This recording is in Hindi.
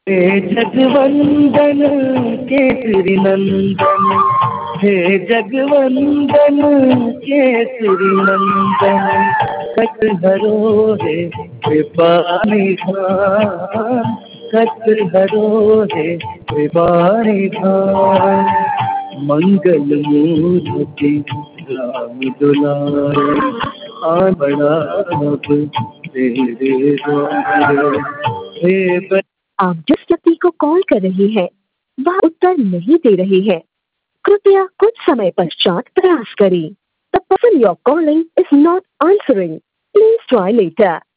हे जगवंदन केसरी नंदन, हे जगवंदन केसरी नंदन, कटहरो है कृपा निधान, कटहरो है कृपा निधान, मंगल मूर्ति राम दुलारे, आ बड़ा अब तेरे द्वार। आप जिस व्यक्ति को कॉल कर रही हैं वह उत्तर नहीं दे रही है, कृपया कुछ समय पश्चात प्रयास करें। The person you're calling is not answering. Please try later.